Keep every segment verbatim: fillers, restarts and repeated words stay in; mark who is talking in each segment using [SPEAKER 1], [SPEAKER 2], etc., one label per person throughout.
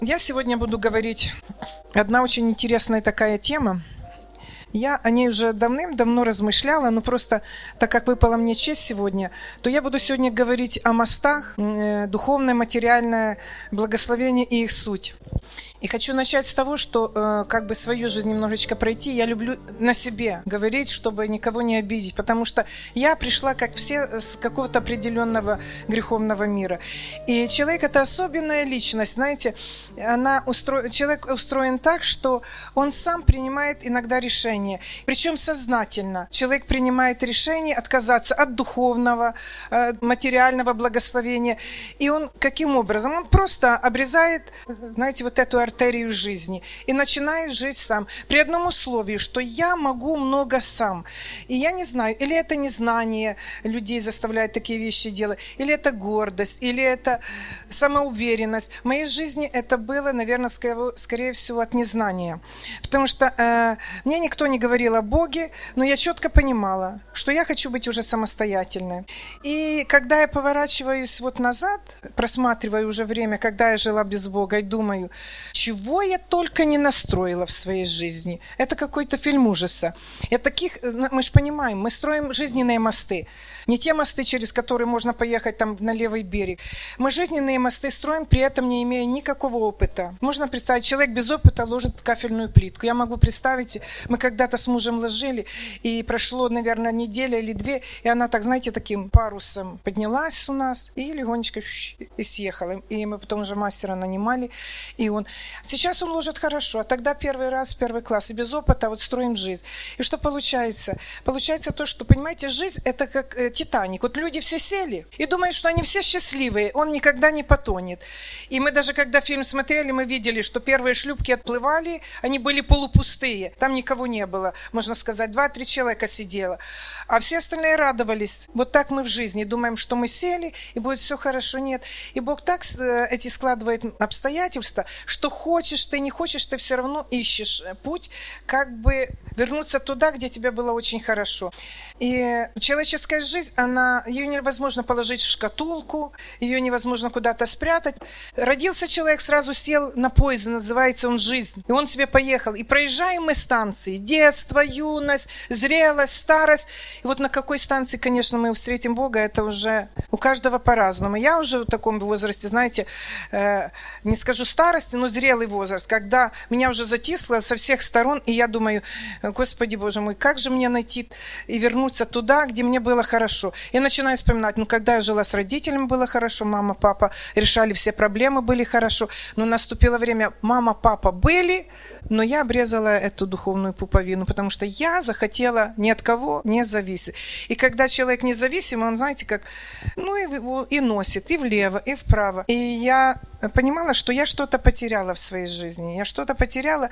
[SPEAKER 1] Я сегодня буду говорить одна очень интересная такая тема. Я о ней уже давным-давно размышляла, но просто так как выпала мне честь сегодня, то я буду сегодня говорить о мостах, духовное, материальное благословение и их суть. И хочу начать с того, что э, как бы свою жизнь немножечко пройти. Я люблю на себе говорить, чтобы никого не обидеть, потому что я пришла, как все, с какого-то определенного греховного мира. И человек – это особенная личность, знаете, она устро... человек устроен так, что он сам принимает иногда решения, причем сознательно. Человек принимает решение отказаться от духовного, э, материального благословения. И он каким образом? Он просто обрезает, знаете, вот эту артерию жизни и начинает жить сам. При одном условии, что я могу много сам. И я не знаю, или это незнание людей заставляет такие вещи делать, или это гордость, или это самоуверенность. В моей жизни это было, наверное, скорее всего от незнания. Потому что э, мне никто не говорил о Боге, но я четко понимала, что я хочу быть уже самостоятельной. И когда я поворачиваюсь вот назад, просматриваю уже время, когда я жила без Бога, и думаю, чего я только не настроила в своей жизни. Это какой-то фильм ужаса. И таких, мы же понимаем, мы строим жизненные мосты. Не те мосты, через которые можно поехать там на левый берег. Мы жизненные мосты строим, при этом не имея никакого опыта. Можно представить, человек без опыта ложит кафельную плитку. Я могу представить, мы когда-то с мужем ложили, и прошло, наверное, неделя или две, и она так, знаете, таким парусом поднялась у нас, и легонечко и съехала. И мы потом уже мастера нанимали, и он... Сейчас он ложит хорошо, а тогда первый раз, первый класс, и без опыта вот строим жизнь. И что получается? Получается то, что, понимаете, жизнь это как э, Титаник. Вот люди все сели и думают, что они все счастливые, он никогда не потонет. И мы даже, когда фильм смотрели, мы видели, что первые шлюпки отплывали, они были полупустые, там никого не было, можно сказать, два-три человека сидело. А все остальные радовались. Вот так мы в жизни думаем, что мы сели, и будет все хорошо. Нет. И Бог так эти складывает обстоятельства, что хочешь ты, не хочешь, ты все равно ищешь путь, как бы вернуться туда, где тебе было очень хорошо. И человеческая жизнь, она, ее невозможно положить в шкатулку, ее невозможно куда-то спрятать. Родился человек, сразу сел на поезд, называется он жизнь. И он себе поехал. И проезжаем мы станции. Детство, юность, зрелость, старость. И вот на какой станции, конечно, мы встретим Бога, это уже у каждого по-разному. Я уже в таком возрасте, знаете, э, не скажу старости, но зрелый возраст, когда меня уже затисло со всех сторон, и я думаю, Господи Боже мой, как же мне найти и вернуться туда, где мне было хорошо. Я начинаю вспоминать, ну, когда я жила с родителями, было хорошо, мама, папа решали все проблемы, были хорошо, но наступило время, мама, папа были, но я обрезала эту духовную пуповину, потому что я захотела ни от кого не зависеть. И когда человек независимый, он, знаете, как, ну, и, и носит и влево, и вправо. И я понимала, что я что-то потеряла в своей жизни, я что-то потеряла.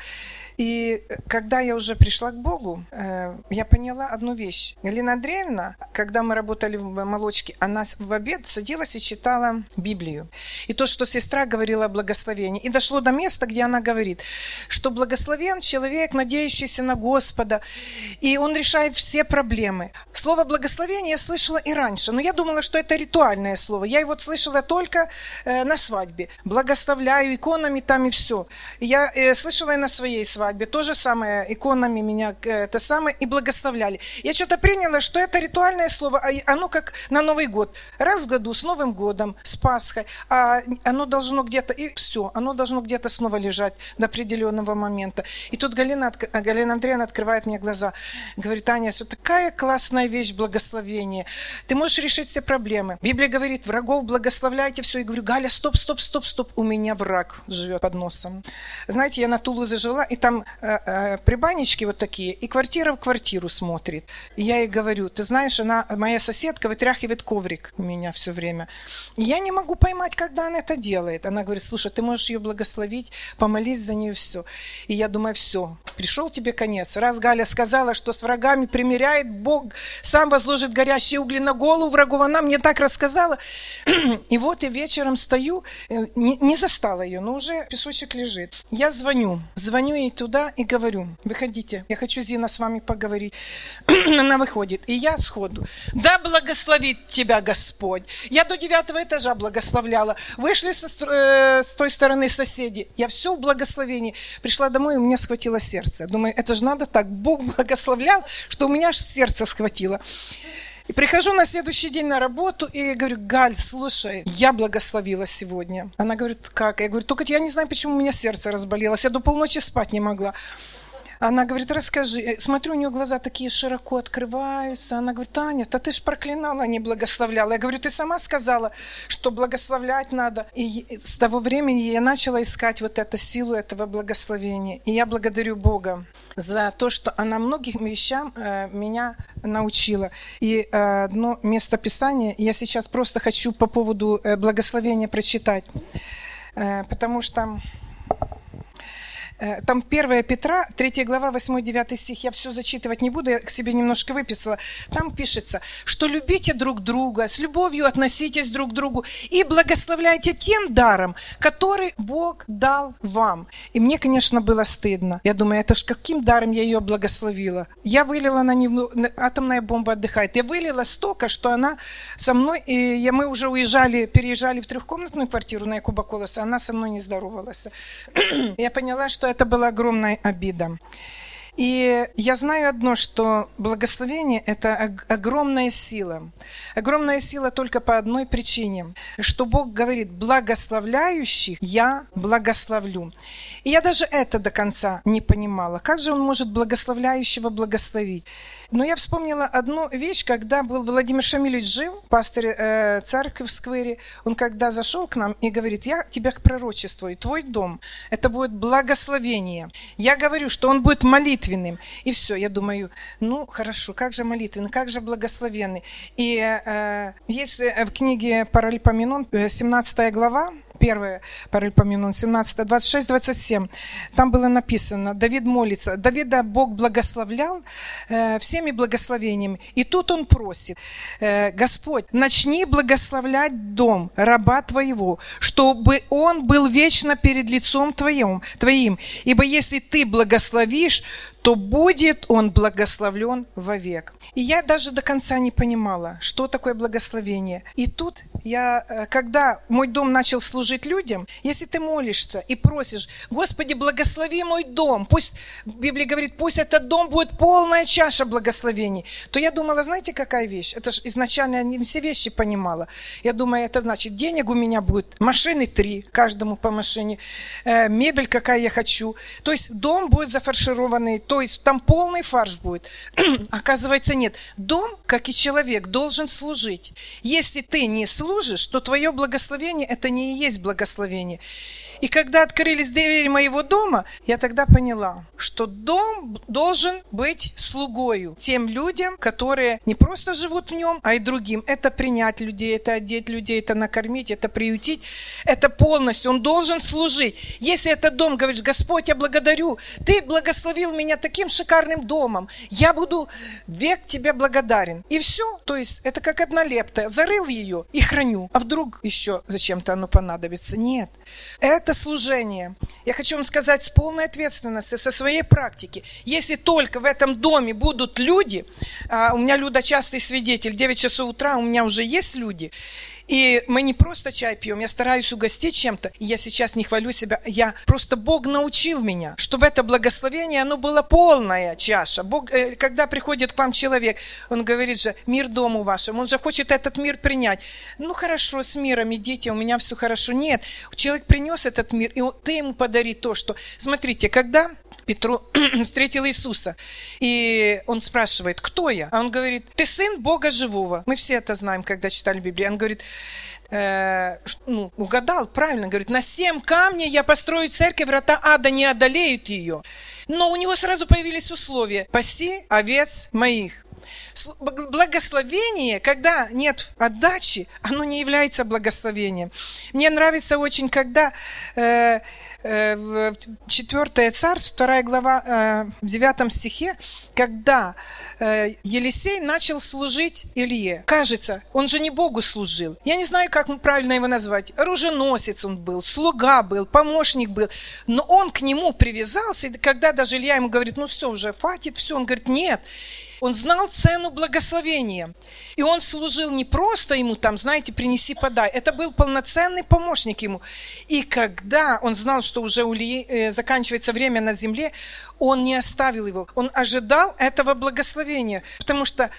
[SPEAKER 1] И когда я уже пришла к Богу, я поняла одну вещь. Галина Андреевна, когда мы работали в молочке, она в обед садилась и читала Библию. И то, что сестра говорила о благословении. И дошло до места, где она говорит, что благословен человек, надеющийся на Господа, и он решает все проблемы. Слово благословение я слышала и раньше, но я думала, что это ритуальное слово. Я его слышала только на свадьбе. Благословляю иконами там и все. Я слышала и на своей свадьбе. То же самое, иконами меня это самое и благословляли. Я что-то приняла, что это ритуальное слово, а оно как на Новый год. Раз в году, с Новым годом, с Пасхой. А оно должно где-то, и все, оно должно где-то снова лежать до определенного момента. И тут Галина, Галина Андреевна открывает мне глаза. Говорит, Аня, это такая классная вещь, благословение. Ты можешь решить все проблемы. Библия говорит, врагов благословляйте, все. И говорю, Галя, стоп, стоп, стоп, стоп. У меня враг живет под носом. Знаете, я на Тулузе жила, и там э, э, прибаннички вот такие, и квартира в квартиру смотрит. И я ей говорю, ты знаешь, она, моя соседка вытряхивает коврик у меня все время. И я не могу поймать, когда она это делает. Она говорит, слушай, ты можешь ее благословить, помолись за нее, все. И я думаю, все, пришел тебе конец. Раз Галя сказала, что с врагами примиряет, Бог сам возложит горящие угли на голову врагов, она мне так рассказала. И вот я вечером стою, не, не застала ее, но уже песочек лежит. Я звоню, звоню ей туда, туда и говорю: выходите, я хочу, Зина, с вами поговорить. Она выходит, и я сходу: да благословит тебя Господь. Я до девятого этажа благословляла. Вышли со, э, с той стороны соседи. Я все в благословении. Пришла домой, и у меня схватило сердце. Думаю, это же надо так. Бог благословлял, что у меня аж сердце схватило. И прихожу на следующий день на работу и говорю: Галь, слушай, я благословила сегодня. Она говорит: как? Я говорю: только я не знаю, почему у меня сердце разболелось. Я до полночи спать не могла. Она говорит: расскажи. Смотрю, у нее глаза такие широко открываются. Она говорит: Таня, да ты ж проклинала, а не благословляла. Я говорю: ты сама сказала, что благословлять надо. И с того времени я начала искать вот эту силу этого благословения. И я благодарю Бога за то, что она многим вещам э, меня научила. И э, одно место Писания я сейчас просто хочу по поводу э, благословения прочитать. Э, потому что там первое Петра, третья глава, восьмой-девятый стих, я все зачитывать не буду, я к себе немножко выписала. Там пишется, что любите друг друга, с любовью относитесь друг к другу и благословляйте тем даром, который Бог дал вам. И мне, конечно, было стыдно. Я думаю, это ж каким даром я ее благословила? Я вылила на нее, атомная бомба отдыхает, я вылила столько, что она со мной, и я, мы уже уезжали, переезжали в трехкомнатную квартиру на Якуба Колоса, она со мной не здоровалась. Я поняла, что это была огромная обида. И я знаю одно, что благословение – это огромная сила. Огромная сила только по одной причине, что Бог говорит: благословляющих я благословлю. И я даже это до конца не понимала. Как же Он может благословляющего благословить? Но я вспомнила одну вещь, когда был Владимир Шамилевич жив, пастырь э, церкви в сквере, он когда зашел к нам и говорит: я тебя пророчествую, твой дом, это будет благословение. Я говорю, что он будет молитвенным. И все, я думаю, ну хорошо, как же молитвенный, как же благословенный. И э, есть в книге Паралипоменон, семнадцатая глава, первое Паралипоменон, семнадцать, двадцать шесть, двадцать семь. Там было написано: Давид молится. Давида Бог благословлял э, всеми благословениями. И тут он просит: э, Господь, начни благословлять дом раба Твоего, чтобы он был вечно перед лицом Твоим, Твоим. Ибо если Ты благословишь, то будет он благословлен вовек. И я даже до конца не понимала, что такое благословение. И тут я, когда мой дом начал служить людям, если ты молишься и просишь: Господи, благослови мой дом, пусть, Библия говорит, пусть этот дом будет полная чаша благословений, то я думала, знаете, какая вещь? Это же изначально я не все вещи понимала. Я думаю, это значит, денег у меня будет, машины три, каждому по машине, э, мебель, какая я хочу. То есть дом будет зафаршированный, то есть там полный фарш будет. Оказывается, нет. Дом, как и человек, должен служить. Если ты не служишь, то твое благословение – это не и есть благословение. И когда открылись двери моего дома, я тогда поняла, что дом должен быть слугою тем людям, которые не просто живут в нем, а и другим. Это принять людей, это одеть людей, это накормить, это приютить. Это полностью. Он должен служить. Если этот дом, говоришь: Господь, я благодарю, Ты благословил меня таким шикарным домом, я буду век Тебе благодарен. И все. То есть это как одна лепта. Зарыл ее и храню. А вдруг еще зачем-то оно понадобится? Нет. Это служение. Я хочу вам сказать с полной ответственностью, со своей практики. Если только в этом доме будут люди, а у меня Люда частый свидетель, девять часов утра у меня уже есть люди, и мы не просто чай пьем, я стараюсь угостить чем-то. И я сейчас не хвалю себя, я просто Бог научил меня, чтобы это благословение, оно было полная чаша. Бог, когда приходит к вам человек, он говорит же: мир дому вашему, он же хочет этот мир принять. Ну хорошо, с миром идите, у меня все хорошо. Нет, человек принес этот мир, и ты ему подари то, что... Смотрите, когда Петру встретил Иисуса, и он спрашивает: кто я? А он говорит: ты сын Бога живого. Мы все это знаем, когда читали Библию. Он говорит, э, ну, угадал, правильно, говорит: на семь камней я построю церковь, врата ада не одолеют ее. Но у него сразу появились условия: паси овец моих. Благословение, когда нет отдачи, оно не является благословением. Мне нравится очень, когда э, в четвёртое Царств, вторая глава, в девятом стихе, когда Елисей начал служить Илье. Кажется, он же не Богу служил. Я не знаю, как правильно его назвать. Оруженосец он был, слуга был, помощник был. Но он к нему привязался, и когда даже Илья ему говорит, ну все, уже хватит, все, он говорит, нет. Он знал цену благословения. И он служил не просто ему там, знаете, принеси, подай. Это был полноценный помощник ему. И когда он знал, что уже у Ильи э, заканчивается время на земле, он не оставил его. Он ожидал этого благословения. Потому что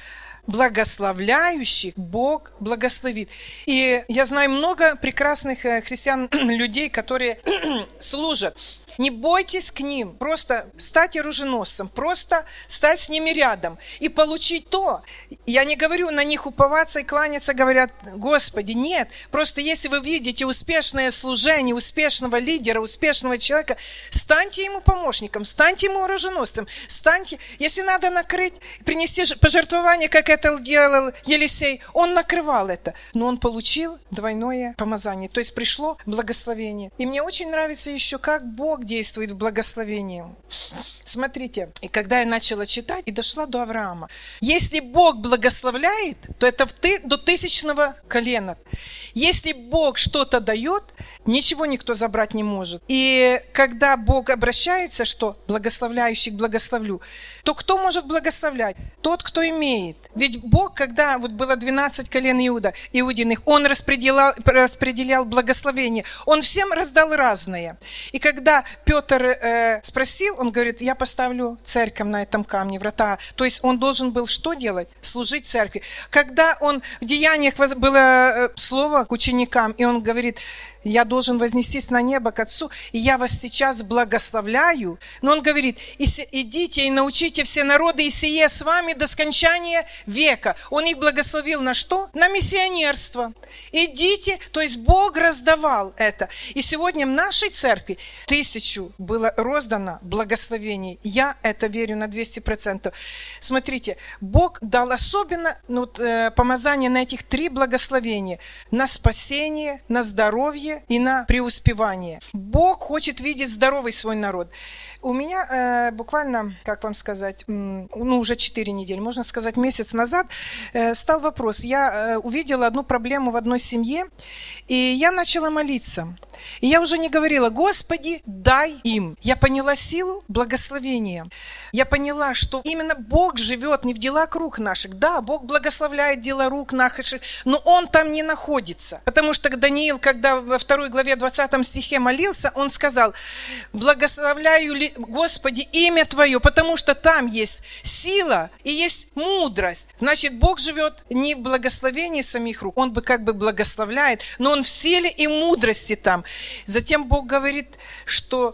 [SPEAKER 1] благословляющих Бог благословит. И я знаю много прекрасных христиан, людей, которые служат. Не бойтесь к ним, просто стать оруженосцем, просто стать с ними рядом и получить то. Я не говорю на них уповаться и кланяться, говорят, Господи, нет. Просто если вы видите успешное служение, успешного лидера, успешного человека, станьте ему помощником, станьте ему оруженосцем, станьте, если надо накрыть, принести пожертвование, как это делал Елисей, он накрывал это, но он получил двойное помазание, то есть пришло благословение. И мне очень нравится еще, как Бог действует в благословении. Смотрите, и когда я начала читать, и дошла до Авраама. Если Бог благословляет, то это в ты, до тысячного колена. Если Бог что-то дает, ничего никто забрать не может. И когда Бог обращается, что благословляющих благословлю, то кто может благословлять? Тот, кто имеет. Ведь Бог, когда вот было двенадцать колен Иуда, Иудиных, Он распределял, распределял благословение. Он всем раздал разное. И когда Петр э, спросил, он говорит, я поставлю церковь на этом камне, врата. То есть он должен был что делать? Служить церкви. Когда он в Деяниях было э, слово к ученикам, и он говорит, я должен вознестись на небо к Отцу, и я вас сейчас благословляю. Но он говорит, идите и научите все народы, и сие с вами до скончания века. Он их благословил на что? На миссионерство. Идите, то есть Бог раздавал это. И сегодня в нашей церкви тысячу было роздано благословений. Я это верю на двести процентов. Смотрите, Бог дал особенно ну, помазание на этих три благословения. На спасение, на здоровье и на преуспевание. Бог хочет видеть здоровый свой народ. У меня э, буквально, как вам сказать, ну уже четыре недели, можно сказать, месяц назад э, стал вопрос. Я э, увидела одну проблему в одной семье, и я начала молиться. И я уже не говорила, Господи, дай им. Я поняла силу благословения. Я поняла, что именно Бог живет не в делах рук наших. Да, Бог благословляет дела рук наших, но Он там не находится. Потому что Даниил, когда во второй главе двадцатом стихе молился, он сказал, благословляю ли, Господи, имя Твое, потому что там есть сила и есть мудрость. Значит, Бог живет не в благословении самих рук, Он бы как бы благословляет, но Он в силе и мудрости там. Затем Бог говорит, что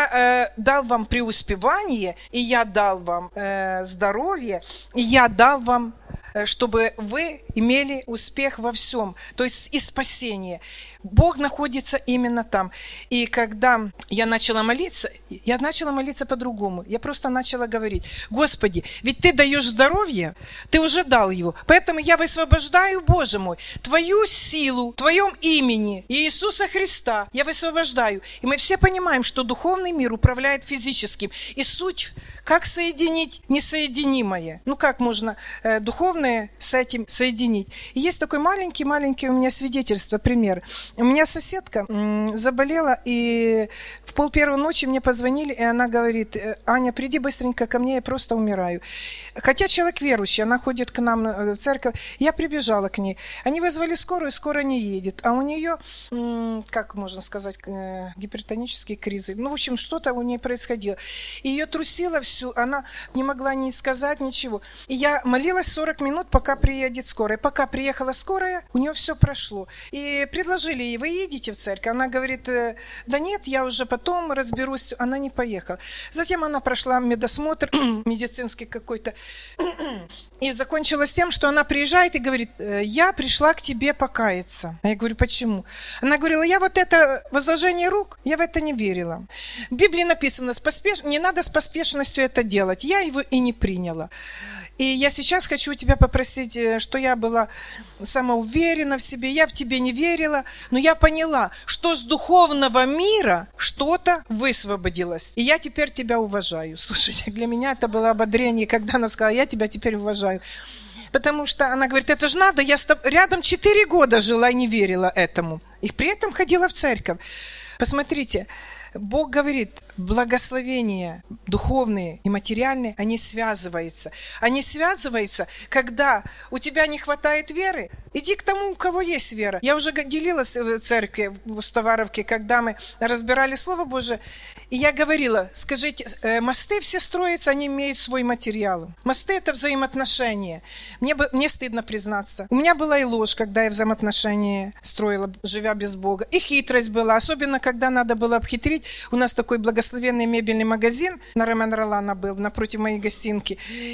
[SPEAKER 1] я э, дал вам преуспевание, и я дал вам э, здоровье, и я дал вам, э, чтобы вы имели успех во всем, то есть и спасение. Бог находится именно там. И когда я начала молиться, я начала молиться по-другому. Я просто начала говорить, Господи, ведь Ты даешь здоровье, Ты уже дал его. Поэтому я высвобождаю, Боже мой, Твою силу, в Твоем имени, Иисуса Христа, я высвобождаю. И мы все понимаем, что духовный мир управляет физическим. И суть, как соединить несоединимое. Ну, как можно э, духовное с этим соединить. И есть такой маленький-маленький у меня свидетельство, пример. У меня соседка м, заболела, и в пол первой ночи мне позвонили, и она говорит, Аня, приди быстренько ко мне, я просто умираю. Хотя человек верующий, она ходит к нам в церковь, я прибежала к ней. Они вызвали скорую, скорая не едет, а у нее, м, как можно сказать, гипертонические кризы. Ну, в общем, что-то у нее происходило. И ее трусило всю, она не могла ни сказать ничего. И я молилась сорок минут, пока приедет скорая. Пока приехала скорая, у нее все прошло. И предложили ей, вы едете в церковь? Она говорит, да нет, я уже потом разберусь. Она не поехала. Затем она прошла медосмотр медицинский какой-то. И закончилось тем, что она приезжает и говорит, я пришла к тебе покаяться. А я говорю, почему? Она говорила, я вот это возложение рук, я в это не верила. В Библии написано, с поспеш... не надо с поспешностью это делать. Я его и не приняла. И я сейчас хочу тебя попросить, что я была самоуверена в себе, я в тебе не верила, Но я поняла, что с духовного мира что-то высвободилось. И я теперь тебя уважаю. Слушайте, для меня это было ободрение, когда она сказала, я тебя теперь уважаю. Потому что она говорит, это же надо, я рядом четыре года жила и не верила этому. И при этом ходила в церковь. Посмотрите, Бог говорит, благословения духовные и материальные, они связываются. Они связываются, когда у тебя не хватает веры, иди к тому, у кого есть вера. Я уже делилась в церкви, в Уставаровке, когда мы разбирали Слово Божие, и я говорила, скажите, мосты все строятся, они имеют свой материал. Мосты – это взаимоотношения. Мне, бы, мне стыдно признаться. У меня была и ложь, когда я взаимоотношения строила, живя без Бога. И хитрость была, особенно когда надо было обхитрить. У нас такой благословенный мебельный магазин на Ромен Ролана был, напротив моей гостинки.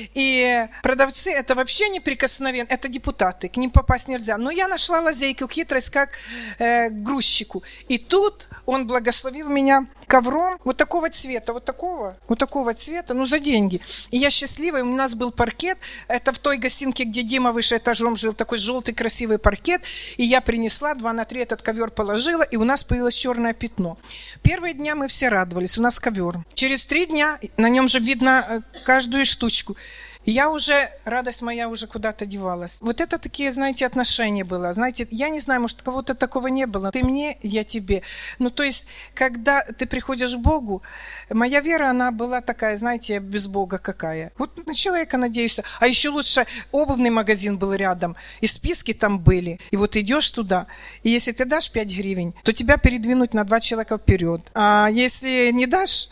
[SPEAKER 1] И продавцы – это вообще неприкосновенно, это депутаты, к ним попасть нельзя. Но я нашла лазейку, хитрость, как э, грузчику. И тут он благословил меня ковром вот такого цвета, вот такого, вот такого цвета, ну за деньги. И я счастливая, у нас был паркет, это в той гостинке, где Дима выше этажом жил, такой желтый красивый паркет, и я принесла, два на три этот ковер положила, и у нас появилось черное пятно. Первые дня мы все радовались, у нас ковер. Через три дня, на нем же видно каждую штучку, я уже, радость моя уже куда-то девалась. Вот это такие, знаете, отношения было. Знаете, я не знаю, может, кого-то такого не было. Ты мне, я тебе. Ну, то есть, когда ты приходишь к Богу, моя вера, она была такая, знаете, без Бога какая. Вот на человека надеюсь. А еще лучше, обувный магазин был рядом, и списки там были. И вот идешь туда, и если ты дашь пять гривен, то тебя передвинуть на два человека вперед. А если не дашь,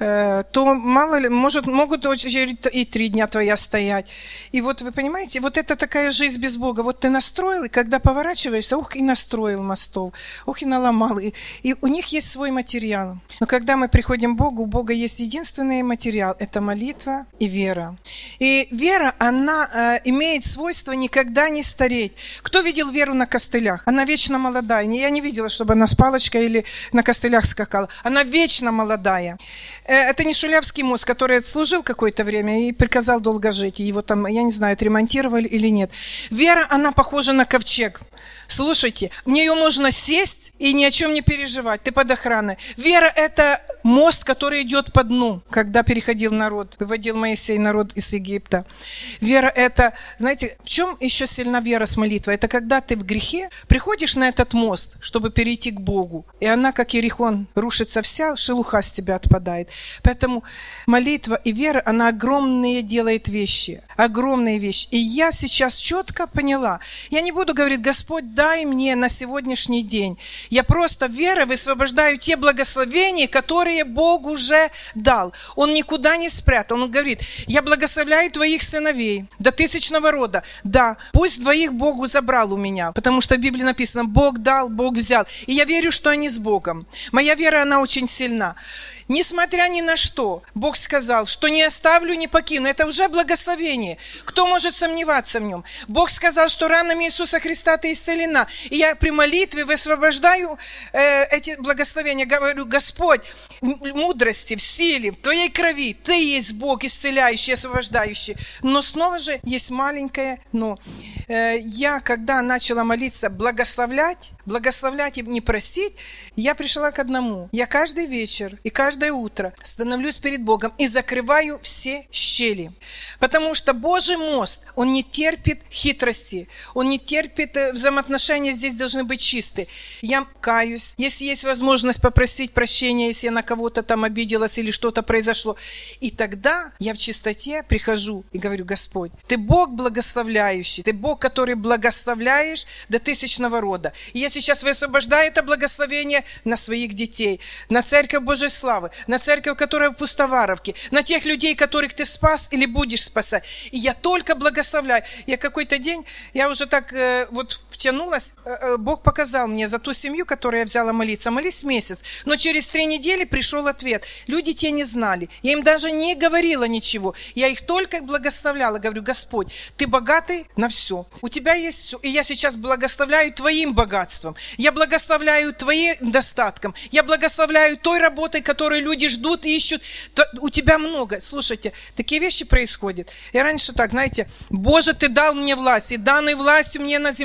[SPEAKER 1] то мало ли, может, могут и три дня твоя стоять. И вот вы понимаете, вот это такая жизнь без Бога. Вот ты настроил, и когда поворачиваешься, ух, и настроил мостов, ух, и наломал. И, и у них есть свой материал. Но когда мы приходим к Богу, у Бога есть единственный материал – это молитва и вера. И вера, она э, имеет свойство никогда не стареть. Кто видел веру на костылях? Она вечно молодая. Я не видела, чтобы она с палочкой или на костылях скакала. Она вечно молодая. Это не Шулявский мост, который служил какое-то время и приказал долго жить. И его там, я не знаю, отремонтировали или нет. Вера, она похожа на ковчег. Слушайте, в нее можно сесть и ни о чем не переживать. Ты под охраной. Вера – это мост, который идет по дну, когда переходил народ, выводил Моисей народ из Египта. Вера – это, знаете, в чем еще сильна вера с молитвой? Это когда ты в грехе приходишь на этот мост, чтобы перейти к Богу. И она, как Иерихон, рушится вся, шелуха с тебя отпадает. Поэтому молитва и вера, она огромные делает вещи. Огромные вещи. И я сейчас четко поняла. Я не буду говорить, Господь, дай мне на сегодняшний день. Я просто верой высвобождаю те благословения, которые Бог уже дал. Он никуда не спрятал. Он говорит, я благословляю твоих сыновей до тысячного рода. Да, пусть двоих Богу забрал у меня, потому что в Библии написано, Бог дал, Бог взял. И я верю, что они с Богом. Моя вера, она очень сильна. Несмотря ни на что, Бог сказал, что не оставлю, не покину. Это уже благословение. Кто может сомневаться в нем? Бог сказал, что ранами Иисуса Христа ты исцелена. И я при молитве высвобождаю э, эти благословения. Говорю, Господь, в мудрости, в силе, в твоей крови, ты есть Бог исцеляющий, освобождающий. Но снова же есть маленькое но. Э, я, когда начала молиться, благословлять, благословлять и не просить, я пришла к одному. Я каждый вечер и каждое утро становлюсь перед Богом и закрываю все щели. Потому что Божий мост, он не терпит хитрости, он не терпит взаимоотношения, здесь должны быть чистые. Я каюсь, если есть возможность попросить прощения, если я на кого-то там обиделась или что-то произошло. И тогда я в чистоте прихожу и говорю, Господь, ты Бог благословляющий, ты Бог, который благословляешь до тысячного рода. И я сейчас высвобождаю это благословение на своих детей, на Церковь Божьей Славы, на Церковь, которая в Пустоваровке, на тех людей, которых ты спас или будешь спасать. И я только благословляю. Я какой-то день, я уже так э, вот втянулась, э, Бог показал мне за ту семью, которую я взяла молиться. Молись месяц. Но через три недели пришел ответ. Люди тебя не знали. Я им даже не говорила ничего. Я их только благословляла. Говорю, Господь, ты богатый на все. У тебя есть все. И я сейчас благословляю твоим богатством. Я благословляю твоим достатком. Я благословляю той работой, которую люди ждут и ищут. У тебя много. Слушайте, такие вещи происходят. Я раньше так, знаете, Боже, ты дал мне власть, и данной властью мне на земле я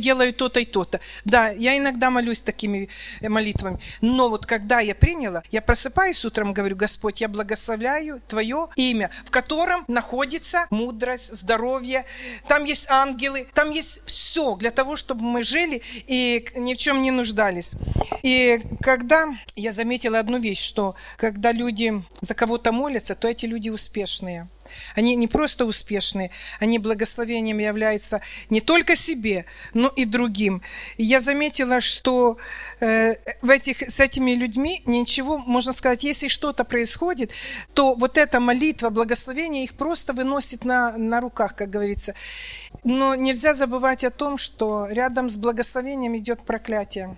[SPEAKER 1] делаю то-то и то-то. Да, я иногда молюсь такими молитвами. Но вот когда я приняла, я просыпаюсь утром, говорю: Господь, я благословляю Твое имя, в котором находится мудрость, здоровье, там есть ангелы, там есть все для того, чтобы мы жили и ни в чем не нуждались. И когда я заметила одну вещь, что когда люди за кого-то молятся, то эти люди успешные. Они не просто успешные, они благословением являются не только себе, но и другим. И я заметила, что э, в этих, с этими людьми ничего, можно сказать, если что-то происходит, то вот эта молитва, благословение их просто выносит на, на руках, как говорится. Но нельзя забывать о том, что рядом с благословением идет проклятие.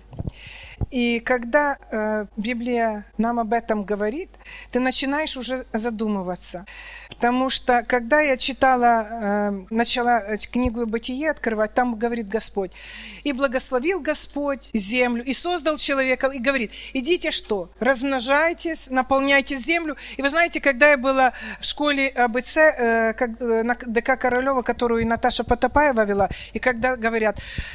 [SPEAKER 1] И когда э, Библия нам об этом говорит, ты начинаешь уже задумываться. Потому что, когда я читала, э, начала книгу «Бытие» открывать, там говорит Господь: «И благословил Господь землю, и создал человека», и говорит: «Идите что? Размножайтесь, наполняйте землю». И вы знаете, когда я была в школе АБЦ, э, как, э, на ДК Королева, которую Наташа Потопаева вела, и когда говорят: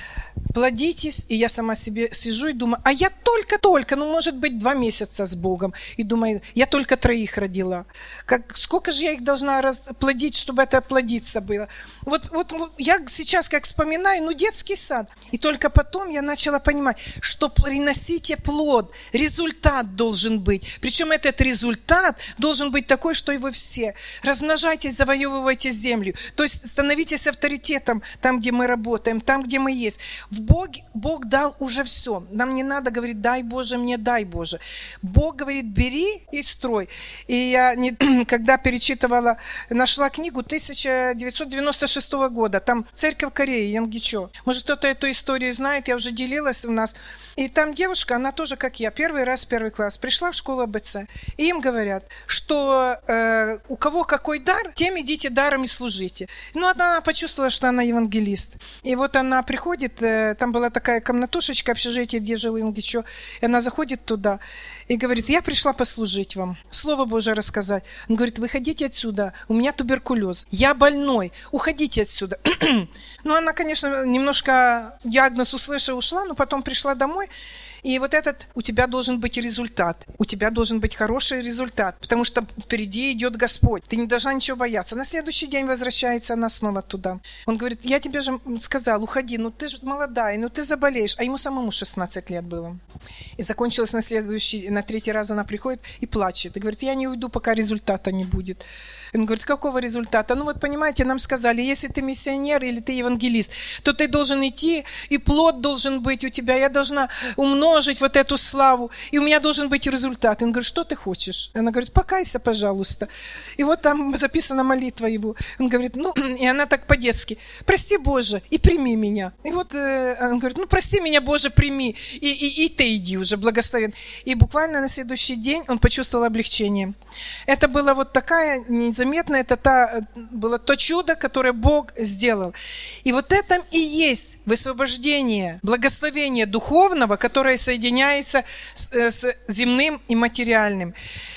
[SPEAKER 1] плодитесь, и я сама себе сижу и думаю: а я только-только, ну, может быть, два месяца с Богом. И думаю, я только троих родила. Как, сколько же я их должна расплодить, чтобы это плодиться было? Вот, вот, вот я сейчас как вспоминаю, ну, детский сад. И только потом я начала понимать, что приносите плод, результат должен быть. Причем этот результат должен быть такой, что и вы все. Размножайтесь, завоевывайте землю. То есть становитесь авторитетом там, где мы работаем, там, где мы есть. В Боге, Бог дал уже все. Нам не надо говорить: дай Боже мне, дай Боже. Бог говорит: бери и строй. И я, не, когда перечитывала, нашла книгу тысяча девятьсот девяносто шестого года, там «Церковь Кореи», Янгичо. Может, кто-то эту историю знает, я уже делилась у нас. И там девушка, она тоже, как я, первый раз, первый класс, пришла в школу АБЦ. И им говорят, что э, у кого какой дар, тем идите даром и служите. Ну, она почувствовала, что она евангелист. И вот она приходит, э, там была такая комнатушечка, общежитие, где жил Янгичо, и она заходит туда и говорит: я пришла послужить вам, Слово Божие рассказать. Он говорит: выходите отсюда, у меня туберкулез, я больной, уходите отсюда. Ну, она, конечно, немножко диагноз услышала, ушла, но потом пришла домой. И вот этот: у тебя должен быть результат, у тебя должен быть хороший результат, потому что впереди идет Господь, ты не должна ничего бояться. На следующий день возвращается она снова туда. Он говорит: я тебе же сказал, уходи, ну ты же молодая, ну ты заболеешь. А ему самому шестнадцать лет было. И закончилось на следующий, на третий раз она приходит и плачет. И говорит: я не уйду, пока результата не будет. Он говорит: какого результата? Ну вот понимаете, нам сказали, если ты миссионер или ты евангелист, то ты должен идти, и плод должен быть у тебя, я должна умножить вот эту славу, и у меня должен быть результат. Он говорит: что ты хочешь? Она говорит: покайся, пожалуйста. И вот там записана молитва его. Он говорит: ну, и она так по-детски: прости, Боже, и прими меня. И вот э, он говорит: ну, прости меня, Боже, прими, и, и, и ты иди уже, благословен. И буквально на следующий день он почувствовал облегчение. Это было вот такая незаметная, это та, было то чудо, которое Бог сделал. И вот это и есть высвобождение, благословение духовного, которое соединяется с, с земным и материальным.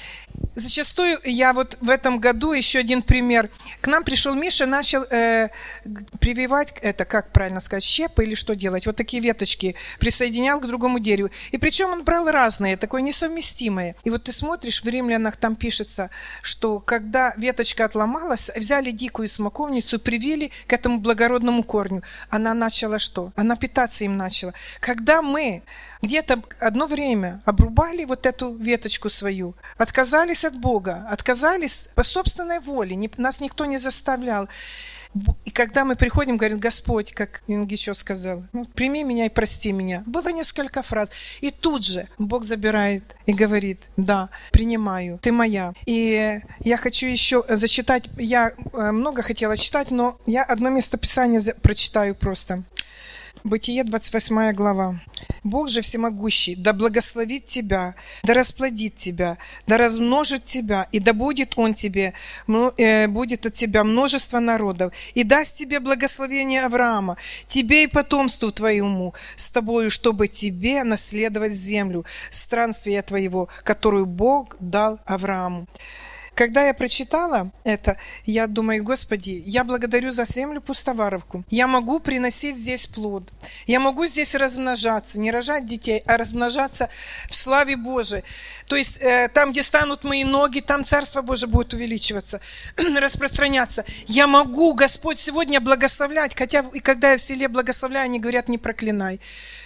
[SPEAKER 1] Зачастую я вот в этом году, еще один пример, к нам пришел Миша, начал э, прививать, это как правильно сказать, щепы или что делать, вот такие веточки, присоединял к другому дереву. И причем он брал разные, такое несовместимое. И вот ты смотришь, в Римлянах там пишется, что когда веточка отломалась, взяли дикую смоковницу, привили к этому благородному корню. Она начала что? Она питаться им начала. Когда мы где-то одно время обрубали вот эту веточку свою, отказались от Бога, отказались по собственной воле, не, нас никто не заставлял. И когда мы приходим, говорим: Господь, как Янгичо сказал, ну, прими меня и прости меня. Было несколько фраз. И тут же Бог забирает и говорит: да, принимаю, ты моя. И я хочу еще зачитать, я много хотела читать, но я одно местописание прочитаю просто. Бытие, двадцать восьмая глава. «Бог же всемогущий, да благословит тебя, да расплодит тебя, да размножит тебя, и да будет Он тебе, будет от тебя множество народов, и даст тебе благословение Авраама, тебе и потомству твоему, с тобою, чтобы тебе наследовать землю, странствия твоего, которую Бог дал Аврааму». когда я прочитала это, я думаю, Господи, я благодарю за землю пустоваровку. Я могу приносить здесь плод. Я могу здесь размножаться, не рожать детей, а размножаться в славе Божией. То есть э, там, где станут мои ноги, там Царство Божие будет увеличиваться, распространяться. Я могу, Господь, сегодня благословлять, хотя и когда я в селе благословляю, они говорят, не проклинай.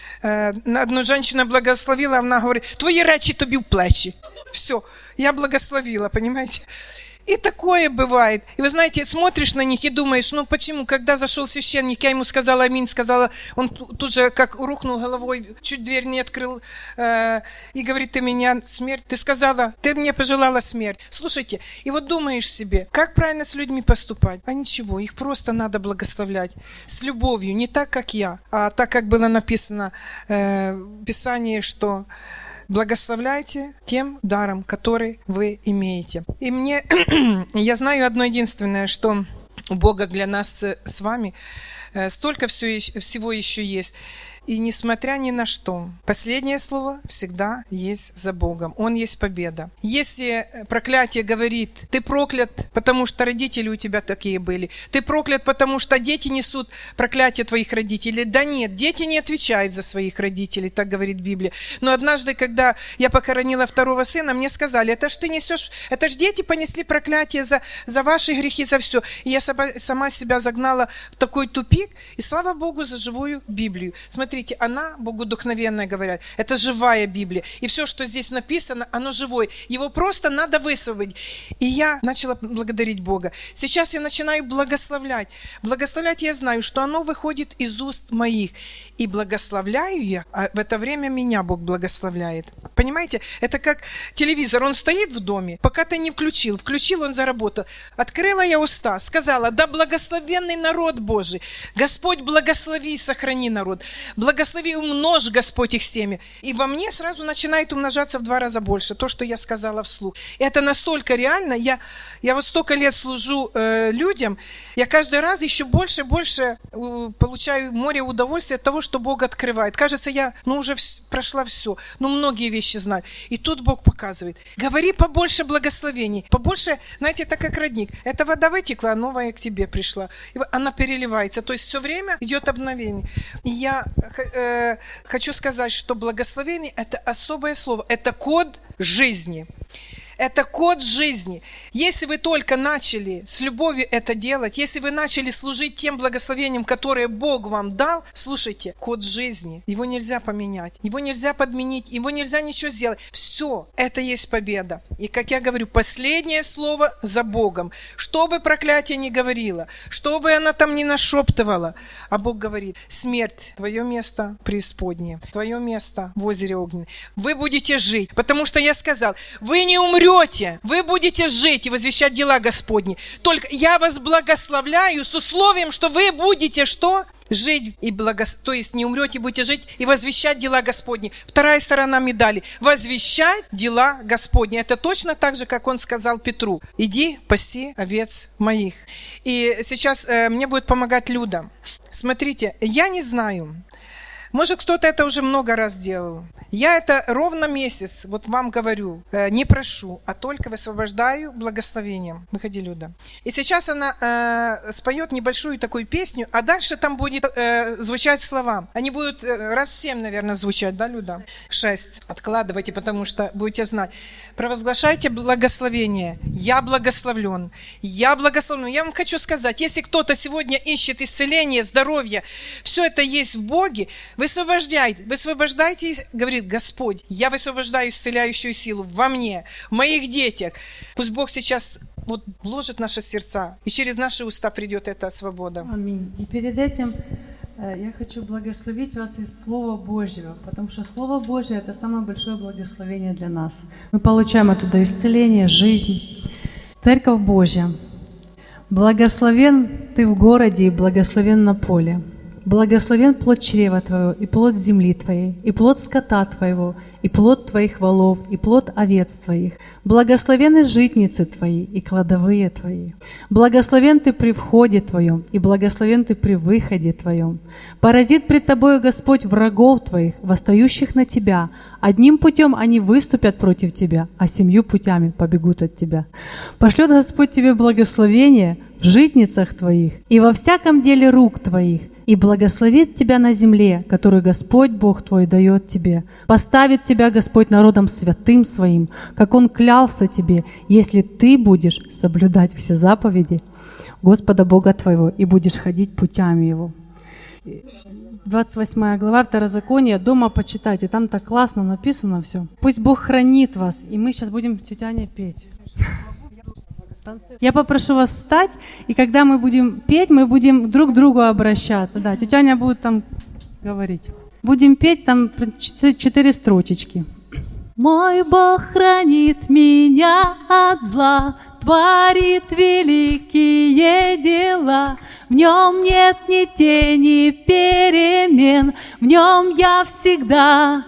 [SPEAKER 1] Э, одну женщину благословила, она говорит, твої речі тобі в плечі. Все, я благословила, понимаете? И такое бывает. И вы знаете, смотришь на них и думаешь, ну почему, когда зашел священник, я ему сказала аминь, сказала, он тут же как рухнул головой, чуть дверь не открыл, э, и говорит, ты меня смерть, ты сказала, ты мне пожелала смерть. Слушайте, и вот думаешь себе, как правильно с людьми поступать? А ничего, их просто надо благословлять с любовью, не так, как я, а так, как было написано э, в Писании, что благословляйте тем даром, который вы имеете. И мне, я знаю одно единственное, что у Бога для нас с вами столько всего еще есть. И несмотря ни на что, последнее слово всегда есть за Богом. Он есть победа. Если проклятие говорит, ты проклят, потому что родители у тебя такие были, ты проклят, потому что дети несут проклятие твоих родителей. Да нет, дети не отвечают за своих родителей, так говорит Библия. Но однажды, когда я похоронила второго сына, мне сказали, это ж ты несешь, это ж дети понесли проклятие за, за ваши грехи, за все. И я сама себя загнала в такой тупик, и слава Богу за живую Библию. Смотрите, Смотрите, она, богодухновенная, говорят, это живая Библия. И все, что здесь написано, оно живое. Его просто надо высвободить. И я начала благодарить Бога. Сейчас я начинаю благословлять. Благословлять я знаю, что оно выходит из уст моих. И благословляю я, а в это время меня Бог благословляет. Понимаете? Это как телевизор. Он стоит в доме, пока ты не включил. Включил, он заработал. Открыла я уста, сказала, да благословенный народ Божий. Господь, благослови и сохрани народ. Благослови, умножь, Господь, их семя. И во мне сразу начинает умножаться в два раза больше, то, что я сказала вслух. Это настолько реально. Я, я вот столько лет служу э, людям, я каждый раз еще больше и больше э, получаю море удовольствия от того, что Бог открывает. Кажется, я ну, уже вс- прошла все, но многие вещи знаю. И тут Бог показывает. Говори побольше благословений, побольше, знаете, это как родник. Эта вода вытекла, а новая к тебе пришла. И она переливается. То есть все время идет обновление. И я э, хочу сказать, что благословение – это особое слово, это код жизни. Это код жизни. Если вы только начали с любовью это делать, если вы начали служить тем благословением, которое Бог вам дал, слушайте, код жизни, его нельзя поменять, его нельзя подменить, его нельзя ничего сделать. Все, это есть победа. И, как я говорю, последнее слово за Богом. Что бы проклятие ни говорило, что бы она там ни нашептывала, а Бог говорит, смерть, твое место преисподнее, твое место в озере огненном. Вы будете жить, потому что я сказал, вы не умрете, вы будете жить и возвещать дела Господни. Только я вас благословляю с условием, что вы будете что? Жить и благос... То есть не умрете, будете жить и возвещать дела Господни. Вторая сторона медали. Возвещать дела Господни. Это точно так же, как он сказал Петру. Иди, паси овец моих. И сейчас э, мне будет помогать Люда. Смотрите, я не знаю. Может, кто-то это уже много раз делал. Я это ровно месяц, вот вам говорю, не прошу, а только высвобождаю благословением. Выходи, Люда. И сейчас она э, споет небольшую такую песню, а дальше там будет э, звучать слова. Они будут э, раз семь, наверное, звучать, да, Люда? Шесть. Откладывайте, потому что будете знать. Провозглашайте благословение. Я благословлен. Я благословлен. Я вам хочу сказать, если кто-то сегодня ищет исцеление, здоровье, все это есть в Боге, высвобождайте, высвобождайте, говорит Господь, я высвобождаю исцеляющую силу во мне, в моих детях. Пусть Бог сейчас вот вложит наши сердца, и через наши уста придет эта свобода.
[SPEAKER 2] Аминь. И перед этим я хочу благословить вас из Слова Божьего, потому что Слово Божье – это самое большое благословение для нас. Мы получаем оттуда исцеление, жизнь. Церковь Божья, благословен ты в городе и благословен на поле. Благословен плод чрева твоего, и плод земли твоей, и плод скота твоего, и плод твоих волов, и плод овец твоих. Благословены житницы твои и кладовые твои. Благословен ты при входе твоем, и благословен ты при выходе твоем. Поразит пред тобою Господь врагов твоих, восстающих на тебя. Одним путем они выступят против тебя, а семью путями побегут от тебя. Пошлет Господь тебе благословение в житницах твоих и во всяком деле рук твоих, и благословит тебя на земле, которую Господь Бог твой дает тебе. Поставит тебя Господь народом святым своим, как Он клялся тебе, если ты будешь соблюдать все заповеди Господа Бога твоего и будешь ходить путями Его». двадцать восьмая глава Второзакония, дома почитайте, там так классно написано все. Пусть Бог хранит вас, и мы сейчас будем тетя Аня петь. Я попрошу вас встать, и когда мы будем петь, мы будем друг к другу обращаться. Да, тетя Аня будет там говорить. Будем петь там четыре строчечки. Мой Бог хранит меня от зла, творит великие дела. В нем нет ни тени перемен, в нем я всегда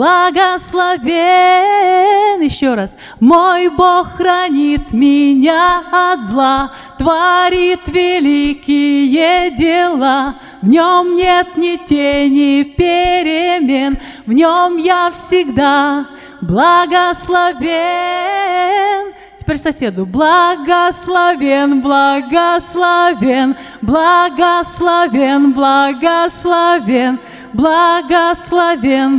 [SPEAKER 2] благословен. Еще раз. Мой Бог хранит меня от зла, творит великие дела. В нем нет ни тени перемен, в нем я всегда благословен. Теперь соседу. Благословен, благословен, благословен, благословен, благословен,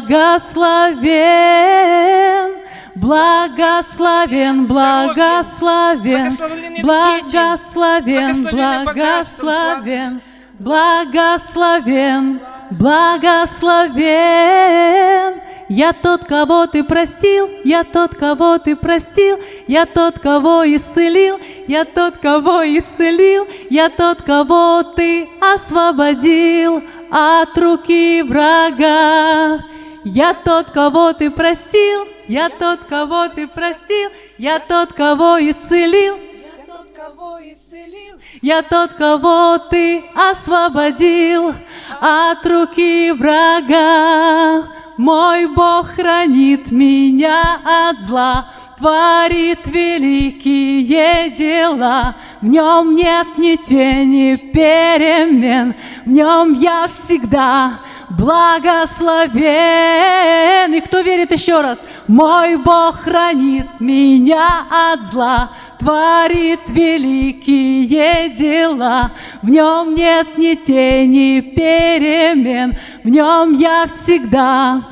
[SPEAKER 2] благословен. Благословен, благословен, благословен, благословен, благословен, благословен. Я тот, кого ты простил, я тот, кого ты простил, я тот, кого исцелил, я тот, кого исцелил, я тот, кого ты освободил от руки врага. Я тот, кого ты простил, я тот, кого ты простил, я тот, кого исцелил, я тот, кого ты освободил от руки врага. Мой Бог хранит меня от зла, творит великие дела. В нем нет ни тени перемен, в нем я всегда благословен. И кто верит еще раз? Мой Бог хранит меня от зла, творит великие дела. В нем нет ни тени перемен, в нем я всегда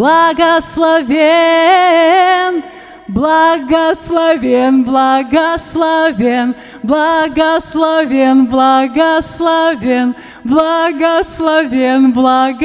[SPEAKER 2] благословен. Благословен, благословен, благословен, благословен, благословен,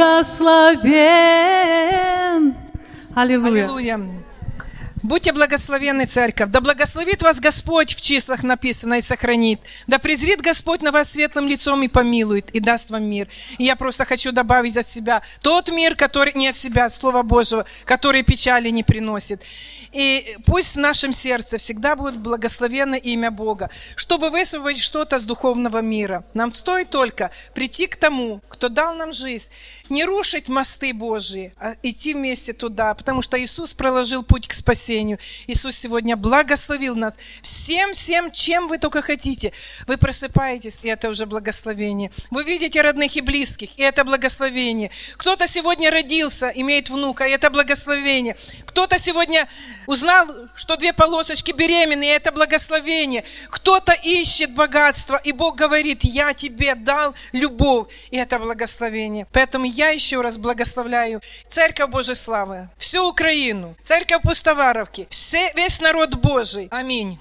[SPEAKER 2] благословен. Аллилуйя.
[SPEAKER 1] Аллилуйя. Будьте благословенны, церковь. Да благословит вас Господь, в числах написано, и сохранит. Да презрит Господь на вас светлым лицом и помилует, и даст вам мир. И я просто хочу добавить от себя тот мир, который не от себя, от Слова Божьего, который печали не приносит. И пусть в нашем сердце всегда будет благословенно имя Бога, чтобы высвободить что-то с духовного мира. Нам стоит только прийти к тому, кто дал нам жизнь, не рушить мосты Божьи, а идти вместе туда, потому что Иисус проложил путь к спасению. Иисус сегодня благословил нас всем-всем, чем вы только хотите. Вы просыпаетесь, и это уже благословение. Вы видите родных и близких, и это благословение. Кто-то сегодня родился, имеет внука, и это благословение. Кто-то сегодня узнал, что две полосочки беременные, и это благословение. Кто-то ищет богатство, и Бог говорит: я тебе дал любовь, и это благословение. Поэтому я еще раз благословляю Церковь Божьей Славы, всю Украину, Церковь Пустоваровки, все, весь народ Божий. Аминь.